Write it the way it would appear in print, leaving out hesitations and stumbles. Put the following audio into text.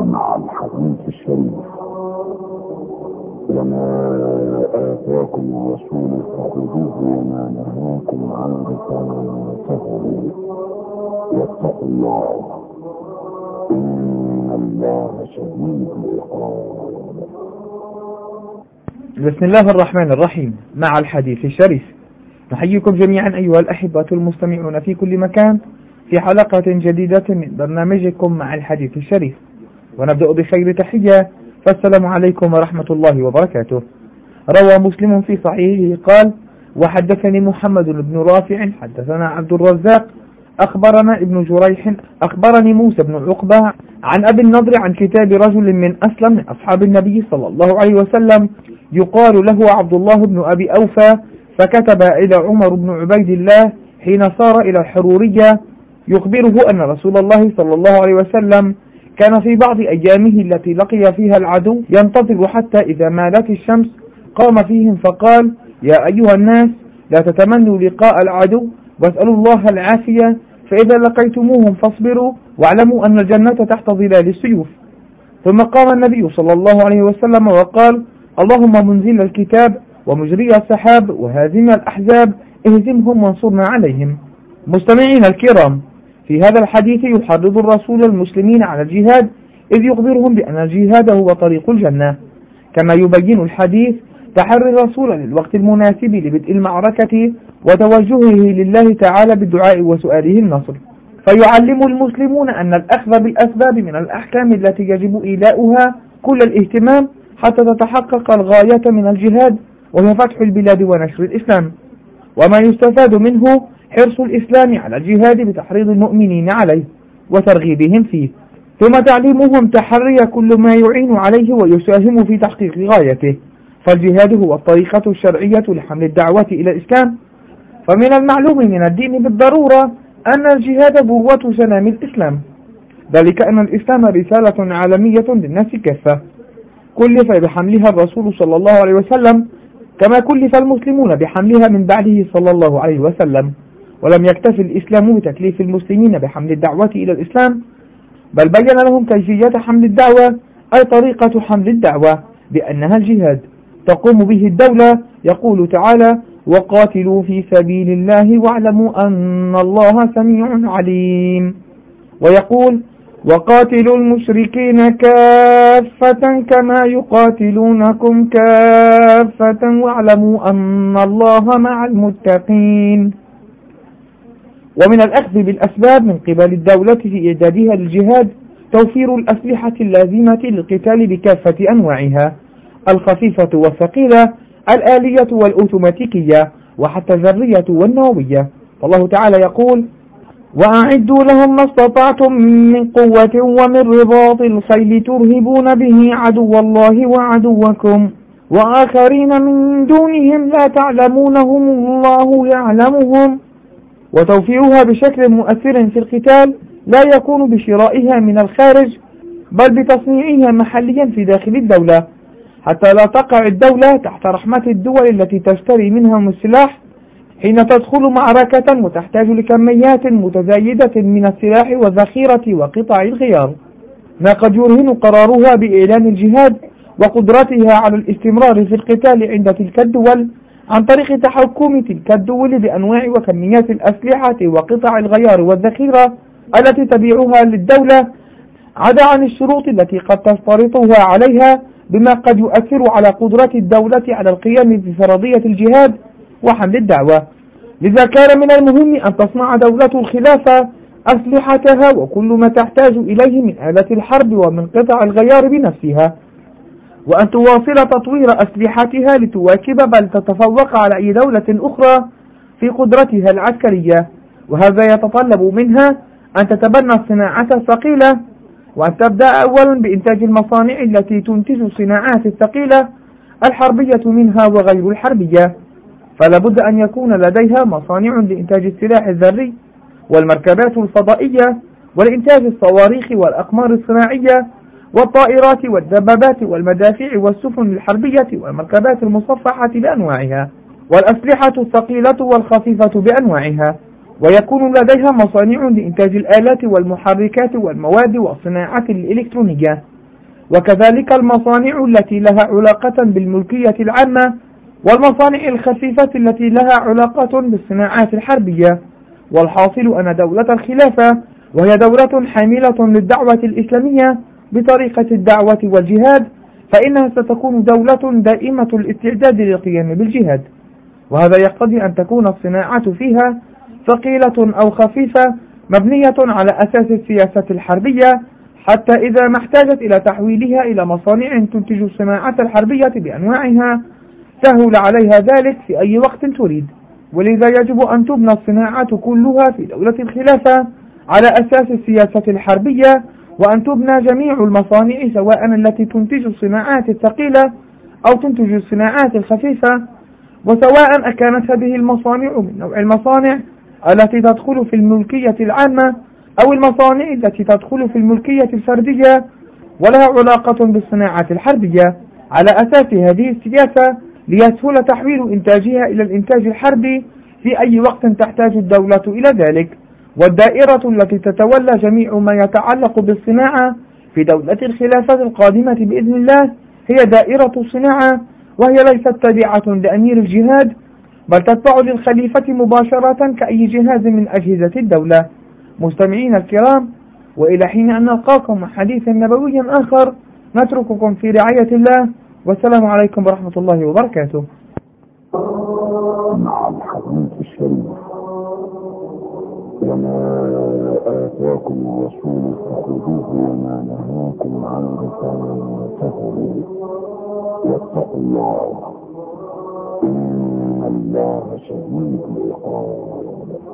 مع الحديث الشريف. وما آتاكم الرسول فخذوه وما نهاكم عنه فانتهوا واتقوا الله إن الله شديد العقاب. بسم الله الرحمن الرحيم. مع الحديث الشريف نحييكم جميعا أيها الأحبة المستمعون في كل مكان في حلقة جديدة من برنامجكم مع الحديث الشريف، ونبدأ بخير تحية، فالسلام عليكم ورحمة الله وبركاته. روى مسلم في صحيحه قال: وحدثني محمد بن رافع حدثنا عبد الرزاق أخبرنا ابن جريح أخبرني موسى بن عقبة عن أبي النضر عن كتاب رجل من أسلم من أصحاب النبي صلى الله عليه وسلم يقال له عبد الله بن أبي أوفى، فكتب إلى عمر بن عبيد الله حين صار إلى الحرورية يخبره أن رسول الله صلى الله عليه وسلم كان في بعض أيامه التي لقي فيها العدو ينتظر حتى إذا مالت الشمس قام فيهم فقال: يا أيها الناس، لا تتمنوا لقاء العدو واسألوا الله العافية، فإذا لقيتموهم فاصبروا واعلموا أن الجنة تحت ظلال السيوف. ثم قام النبي صلى الله عليه وسلم وقال: اللهم منزل الكتاب ومجري السحاب وهازم الأحزاب اهزمهم وانصرنا عليهم. مستمعين الكرام، في هذا الحديث يحرض الرسول المسلمين على الجهاد، إذ يخبرهم بأن الجهاد هو طريق الجنة. كما يبين الحديث تحري الرسول للوقت المناسب لبدء المعركة وتوجهه لله تعالى بالدعاء وسؤاله النصر، فيعلم المسلمون أن الأخذ بالأسباب من الأحكام التي يجب إيلاؤها كل الاهتمام حتى تتحقق الغاية من الجهاد، وهي فتح البلاد ونشر الإسلام. وما يستفاد منه حرص الإسلام على الجهاد بتحريض المؤمنين عليه وترغيبهم فيه، ثم تعليمهم تحري كل ما يعين عليه ويساهم في تحقيق غايته، فالجهاد هو الطريقة الشرعية لحمل الدعوة إلى الإسلام. فمن المعلوم من الدين بالضرورة أن الجهاد ذروة سنام الإسلام، ذلك أن الإسلام رسالة عالمية للناس كافة، كلف بحملها الرسول صلى الله عليه وسلم كما كلف المسلمون بحملها من بعده صلى الله عليه وسلم، ولم يكتفي الإسلام بتكليف المسلمين بحمل الدعوة إلى الإسلام، بل بين لهم كيفية حمل الدعوة، أي طريقة حمل الدعوة بأنها الجهاد تقوم به الدولة. يقول تعالى: وقاتلوا في سبيل الله واعلموا أن الله سميع عليم. ويقول: وقاتلوا المشركين كافة كما يقاتلونكم كافة واعلموا أن الله مع المتقين. ومن الأخذ بالأسباب من قبل الدولة في إعدادها للجهاد توفير الأسلحة اللازمة للقتال بكافة أنواعها، الخفيفة والثقيلة، الآلية والأوتوماتيكية، وحتى الذرية والنووية. والله تعالى يقول: وأعدوا لهم ما استطعتم من قوة ومن رباط الخيل ترهبون به عدو الله وعدوكم وآخرين من دونهم لا تعلمونهم الله يعلمهم. وتوفيرها بشكل مؤثر في القتال لا يكون بشرائها من الخارج، بل بتصنيعها محليا في داخل الدولة، حتى لا تقع الدولة تحت رحمة الدول التي تشتري منهم السلاح حين تدخل معركة وتحتاج لكميات متزايدة من السلاح والذخيرة وقطع الغيار، ما قد يرهن قرارها بإعلان الجهاد وقدرتها على الاستمرار في القتال عند تلك الدول عن طريق تحكم تلك الدول بأنواع وكميات الأسلحة وقطع الغيار والذخيرة التي تبيعها للدولة، عدا عن الشروط التي قد تشترطها عليها، بما قد يؤثر على قدرة الدولة على القيام بفرضية الجهاد وحمل الدعوة. لذا كان من المهم أن تصنع دولة الخلافة أسلحتها وكل ما تحتاج إليه من آلة الحرب ومن قطع الغيار بنفسها، وأن تواصل تطوير أسلحتها لتواكب بل تتفوق على أي دولة أخرى في قدرتها العسكرية. وهذا يتطلب منها أن تتبنى الصناعة الثقيلة، وأن تبدأ أولا بإنتاج المصانع التي تنتج الصناعات الثقيلة الحربية منها وغير الحربية، فلا بد أن يكون لديها مصانع لإنتاج السلاح الذري والمركبات الفضائية ولإنتاج الصواريخ والأقمار الصناعية والطائرات والدبابات والمدافع والسفن الحربية والمركبات المصفحة بأنواعها والأسلحة الثقيلة والخفيفة بأنواعها، ويكون لديها مصانع لإنتاج الآلات والمحركات والمواد والصناعة الإلكترونية وكذلك المصانع التي لها علاقة بالملكية العامة، والمصانع الخفيفة التي لها علاقة بالصناعات الحربية. والحاصل أن دولة الخلافة، وهي دولة حاملة للدعوة الإسلامية بطريقة الدعوة والجهاد، فإنها ستكون دولة دائمة الاستعداد للقيام بالجهاد، وهذا يقتضي أن تكون الصناعات فيها ثقيلة أو خفيفة مبنية على أساس السياسة الحربية، حتى إذا ما احتاجت إلى تحويلها إلى مصانع تنتج الصناعة الحربية بأنواعها سهل عليها ذلك في أي وقت تريد. ولذا يجب أن تبنى الصناعات كلها في دولة الخلافة على أساس السياسة الحربية، وأن تبنى جميع المصانع سواء التي تنتج الصناعات الثقيلة أو تنتج الصناعات الخفيفة، وسواء أكانت هذه المصانع من نوع المصانع التي تدخل في الملكية العامة أو المصانع التي تدخل في الملكية الفردية ولها علاقة بالصناعات الحربية، على أساس هذه السياسة ليسهل تحويل إنتاجها إلى الإنتاج الحربي في أي وقت تحتاج الدولة إلى ذلك. والدائرة التي تتولى جميع ما يتعلق بالصناعة في دولة الخلافة القادمة بإذن الله هي دائرة الصناعة، وهي ليست تابعة لأمير الجهاد، بل تتبع للخليفة مباشرة كأي جهاز من أجهزة الدولة. مستمعين الكرام، وإلى حين أن نلقاكم مع حديث نبوي آخر، نترككم في رعاية الله، والسلام عليكم ورحمة الله وبركاته. مع الحديث الشريف: وما آتاكم الرسول فخذوه وما نهاكم عنه فانتهوا واتقوا الله إن الله شديد العقاب.